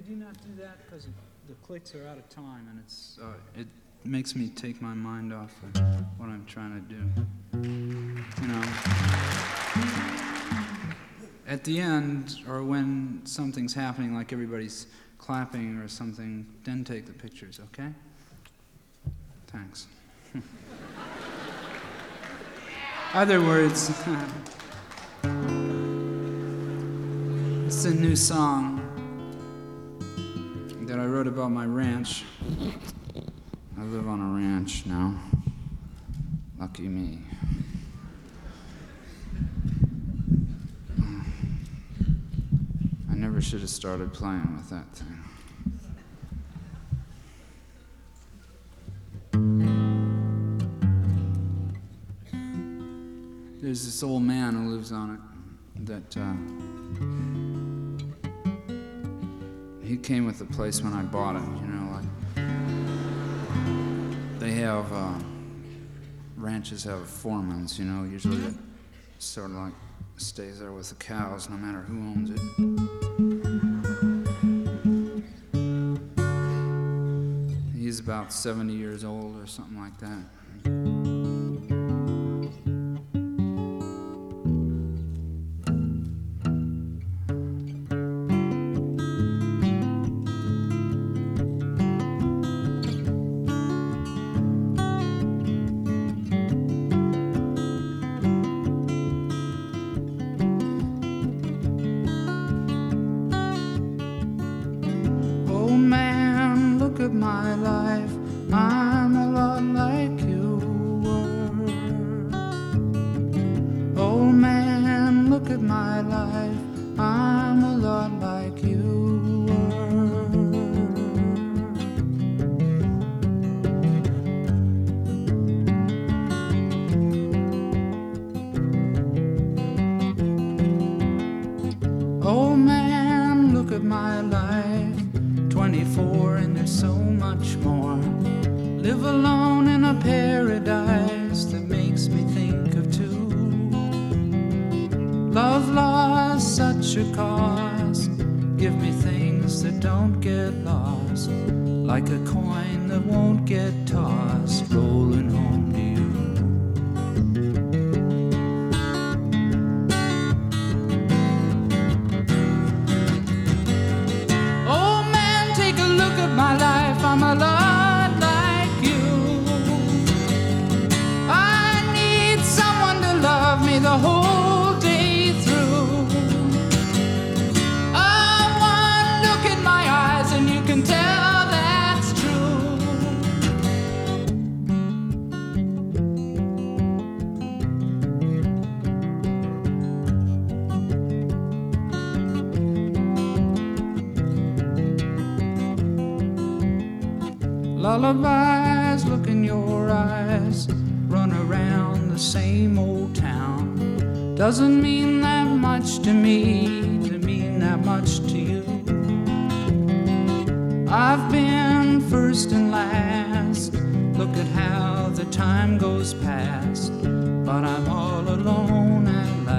you not do that? Because the clicks are out of time, and it makes me take my mind off of what I'm trying to do. You know, at the end, or when something's happening, like everybody's clapping or something, then take the pictures, okay? Thanks. Other words, it's a new song that I wrote about my ranch. I live on a ranch now. Lucky me. I never should have started playing with that thing. There's this old man who lives on it that he came with the place when I bought it, you know, like they have ranches have foremans, you know, usually it sort of like stays there with the cows no matter who owns it. He's about 70 years old or something like that. My life, I'm a lot like you were. Oh man, look at my life, I'm a lot like you were. Oh man, look at my life, 24 and there's so much more. Live alone in a paradise that makes me think of two. Love lost such a cost. Give me things that don't get lost, like a coin that won't get tossed, rolling home to you. My life, I'm a lot like you. I need someone to love me the whole day through. One look in my eyes and you can tell that's true. Lullabies look in your eyes, run around the same old town. Doesn't mean that much to me, to mean that much to you. I've been first and last, look at how the time goes past, but I'm all alone at last.